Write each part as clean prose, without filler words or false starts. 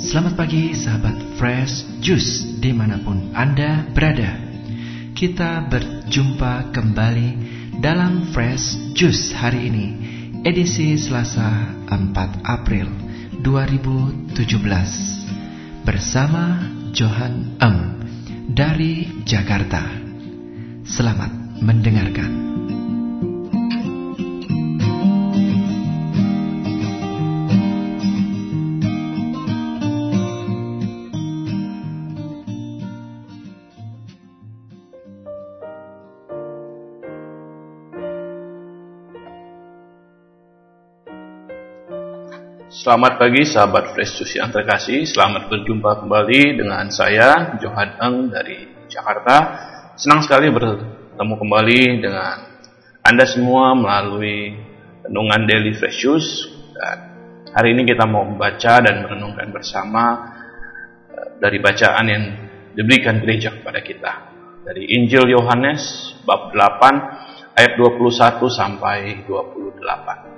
Selamat pagi sahabat Fresh Juice dimanapun Anda berada. Kita berjumpa kembali dalam Fresh Juice hari ini, edisi Selasa 4 April 2017, bersama Johan Eng dari Jakarta. Selamat mendengarkan. Selamat pagi sahabat Fresh Juice yang terkasih. Selamat berjumpa kembali dengan saya Johan Eng dari Jakarta. Senang sekali bertemu kembali dengan Anda semua melalui renungan Daily Fresh Juice. Dan hari ini kita mau membaca dan merenungkan bersama dari bacaan yang diberikan gereja kepada kita, dari Injil Yohanes bab 8 ayat 21 sampai 28.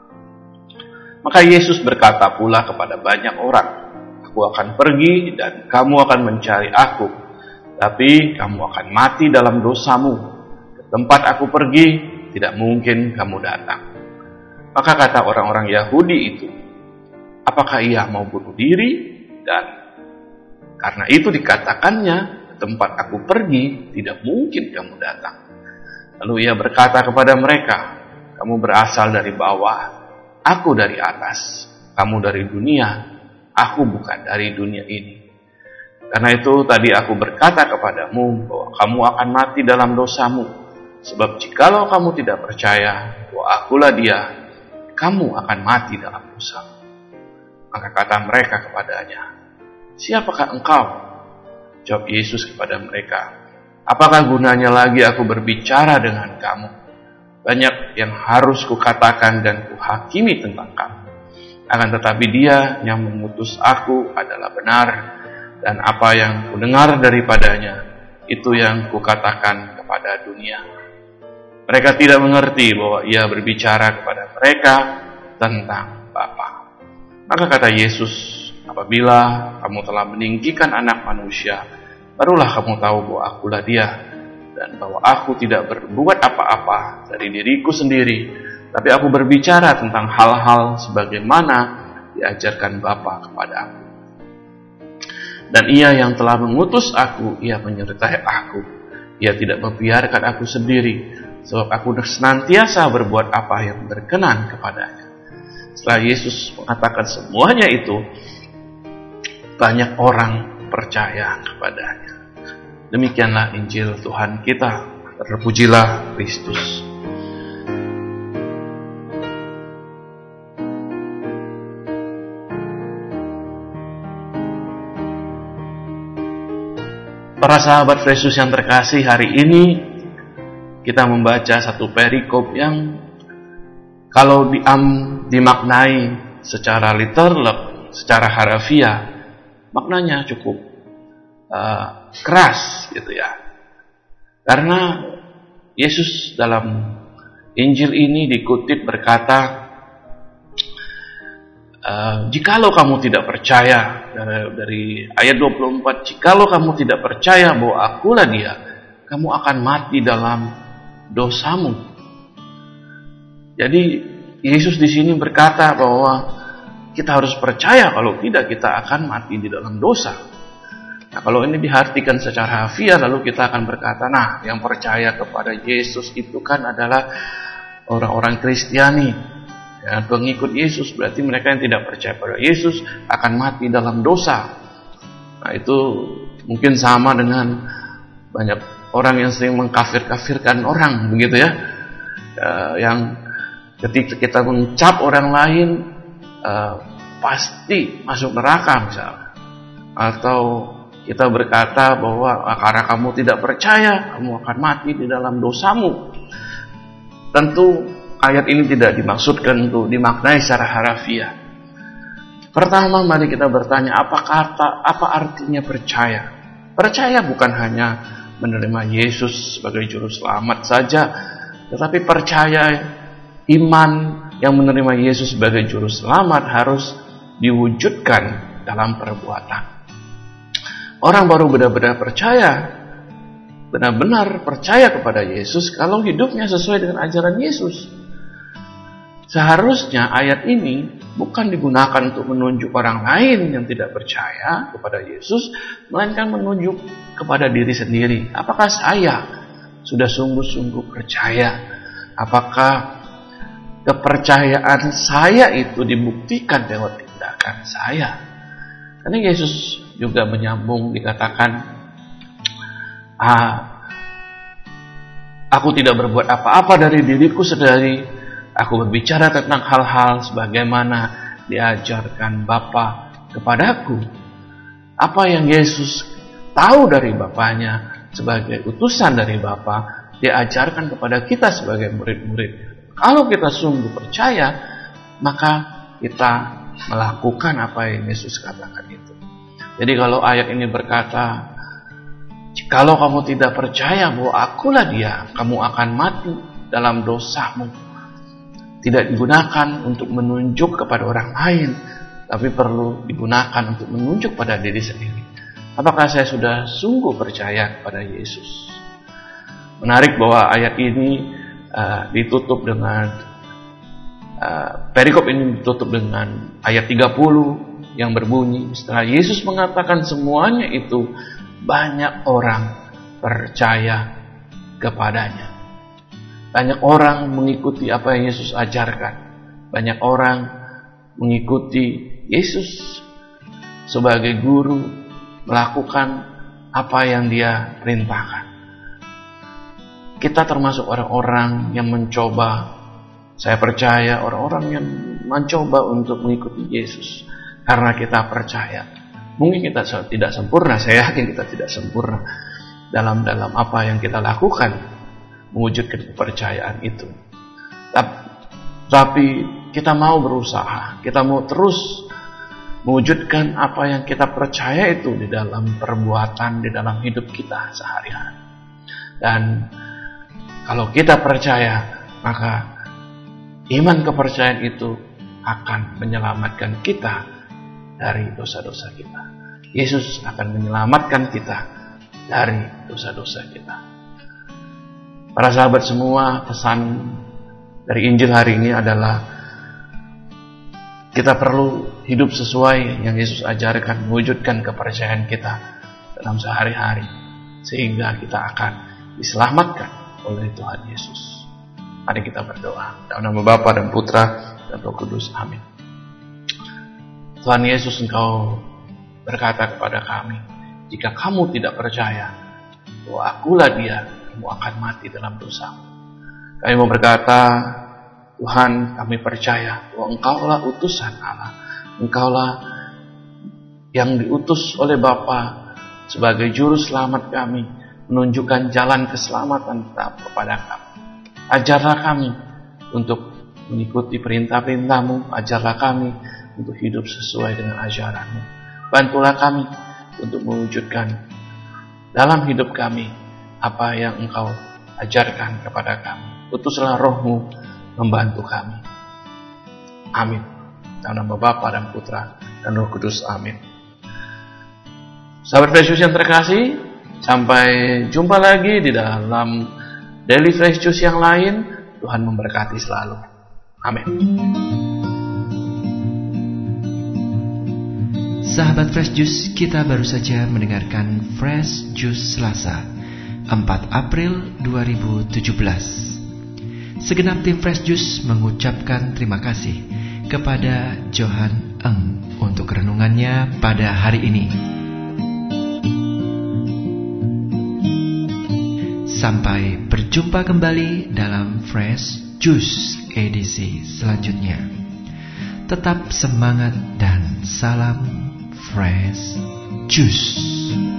Maka Yesus berkata pula kepada banyak orang, "Aku akan pergi dan kamu akan mencari aku, tapi kamu akan mati dalam dosamu. Ke tempat aku pergi, tidak mungkin kamu datang." Maka kata orang-orang Yahudi itu, "Apakah ia mau bunuh diri?" Dan karena itu dikatakannya, "Ke tempat aku pergi, tidak mungkin kamu datang." Lalu ia berkata kepada mereka, "Kamu berasal dari bawah, aku dari atas. Kamu dari dunia, aku bukan dari dunia ini. Karena itu tadi aku berkata kepadamu bahwa kamu akan mati dalam dosamu. Sebab jikalau kamu tidak percaya bahwa akulah dia, kamu akan mati dalam dosamu." Maka kata mereka kepadanya, "Siapakah engkau?" Jawab Yesus kepada mereka, "Apakah gunanya lagi aku berbicara dengan kamu? Banyak yang harus kukatakan dan kuhakimi tentang kamu. Akan tetapi dia yang mengutus aku adalah benar, dan apa yang kudengar daripadanya, itu yang kukatakan kepada dunia." Mereka tidak mengerti bahwa ia berbicara kepada mereka tentang Bapa. Maka kata Yesus, "Apabila kamu telah meninggikan Anak Manusia, barulah kamu tahu bahwa akulah dia, dan bahwa aku tidak berbuat apa-apa dari diriku sendiri, tapi aku berbicara tentang hal-hal sebagaimana diajarkan Bapa kepada aku. Dan ia yang telah mengutus aku, ia menyertai aku. Ia tidak membiarkan aku sendiri, sebab aku senantiasa berbuat apa yang berkenan kepadanya." Setelah Yesus mengatakan semuanya itu, banyak orang percaya kepadanya. Demikianlah Injil Tuhan kita. Terpujilah Kristus. Para sahabat Yesus yang terkasih, hari ini kita membaca satu perikop yang kalau dimaknai secara literal, secara harafiah, maknanya cukup keras gitu ya. Karena Yesus dalam Injil ini dikutip berkata, "Jikalau kamu tidak percaya," dari ayat 24, "Jikalau kamu tidak percaya bahwa akulah dia, kamu akan mati dalam dosamu." Jadi Yesus di sini berkata bahwa kita harus percaya, kalau tidak kita akan mati di dalam dosa. Nah, kalau ini diartikan secara harfiah, lalu kita akan berkata, nah, yang percaya kepada Yesus itu kan adalah orang-orang Kristiani, ya, pengikut Yesus. Berarti mereka yang tidak percaya pada Yesus akan mati dalam dosa. Nah, itu mungkin sama dengan banyak orang yang sering mengkafir-kafirkan orang, begitu ya. Yang ketika kita mencap orang lain, pasti masuk neraka misalnya. Atau kita berkata bahwa karena kamu tidak percaya, kamu akan mati di dalam dosamu. Tentu ayat ini tidak dimaksudkan untuk dimaknai secara harafiah. Pertama, mari kita bertanya, apa artinya percaya? Percaya bukan hanya menerima Yesus sebagai juru selamat saja, tetapi percaya, iman yang menerima Yesus sebagai juru selamat harus diwujudkan dalam perbuatan. Orang baru benar-benar percaya kepada Yesus kalau hidupnya sesuai dengan ajaran Yesus. Seharusnya ayat ini bukan digunakan untuk menunjuk orang lain yang tidak percaya kepada Yesus, melainkan menunjuk kepada diri sendiri. Apakah saya sudah sungguh-sungguh percaya? Apakah kepercayaan saya itu dibuktikan lewat tindakan saya? Karena Yesus juga menyambung, dikatakan, aku tidak berbuat apa-apa dari diriku sendiri, aku berbicara tentang hal-hal sebagaimana diajarkan Bapa kepadaku. Apa yang Yesus tahu dari Bapanya sebagai utusan dari Bapa, diajarkan kepada kita sebagai murid-murid. Kalau kita sungguh percaya, maka kita melakukan apa yang Yesus katakan itu. Jadi kalau ayat ini berkata, kalau kamu tidak percaya bahwa akulah dia, kamu akan mati dalam dosamu. Tidak digunakan untuk menunjuk kepada orang lain, tapi perlu digunakan untuk menunjuk pada diri sendiri. Apakah saya sudah sungguh percaya kepada Yesus? Menarik bahwa ayat ini ditutup dengan perikop ini ditutup dengan ayat 30 yang berbunyi, setelah Yesus mengatakan semuanya itu, banyak orang percaya kepadanya. Banyak orang mengikuti apa yang Yesus ajarkan. Banyak orang mengikuti Yesus sebagai guru, melakukan apa yang dia perintahkan. Kita termasuk orang-orang yang mencoba, saya percaya orang-orang yang mencoba untuk mengikuti Yesus karena kita percaya. Mungkin kita tidak sempurna, saya yakin kita tidak sempurna dalam apa yang kita lakukan mewujudkan kepercayaan itu. Tapi kita mau berusaha, kita mau terus mewujudkan apa yang kita percaya itu di dalam perbuatan, di dalam hidup kita sehari-hari. Dan kalau kita percaya, maka iman kepercayaan itu akan menyelamatkan kita dari dosa-dosa kita. Yesus akan menyelamatkan kita dari dosa-dosa kita. Para sahabat semua, pesan dari Injil hari ini adalah kita perlu hidup sesuai yang Yesus ajarkan, mewujudkan kepercayaan kita dalam sehari-hari, sehingga kita akan diselamatkan oleh Tuhan Yesus. Mari kita berdoa. Dalam nama Bapa dan Putra dan Roh Kudus. Amin. Tuhan Yesus, Engkau berkata kepada kami, jika kamu tidak percaya bahwa akulah dia, kamu akan mati dalam dosa. Kami mau berkata, Tuhan, kami percaya bahwa Engkaulah utusan Allah. Engkaulah yang diutus oleh Bapa sebagai juru selamat kami, menunjukkan jalan keselamatan kepada kami. Ajarlah kami untuk mengikuti perintah-perintah-Mu. Ajarlah kami untuk hidup sesuai dengan ajaran-Mu. Bantulah kami untuk mewujudkan dalam hidup kami apa yang Engkau ajarkan kepada kami. Utuslah Roh-Mu membantu kami. Amin. Dalam nama Bapa dan Putra dan Roh Kudus. Amin. Sahabat Fresh Juice yang terkasih, sampai jumpa lagi di dalam Daily Fresh Juice yang lain. Tuhan memberkati selalu. Amin. Sahabat Fresh Juice, kita baru saja mendengarkan Fresh Juice Selasa 4 April 2017. Segenap tim Fresh Juice mengucapkan terima kasih kepada Johan Eng untuk renungannya pada hari ini. Sampai berjumpa kembali dalam Fresh Juice edisi selanjutnya. Tetap semangat dan salam Fresh Juice.